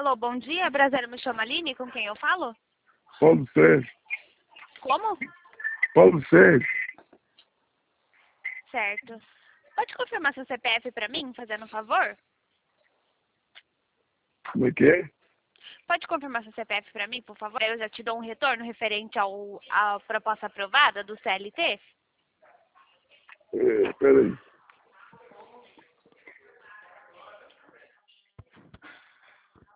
Alô, bom dia. Brasileiro, me chama Aline. Com quem eu falo? Paulo Sérgio. Como? Paulo Sérgio. Certo. Pode confirmar seu CPF pra mim, fazendo um favor? Como é que é? Pode confirmar seu CPF pra mim, por favor? Eu já te dou um retorno referente à proposta aprovada do CLT. Peraí.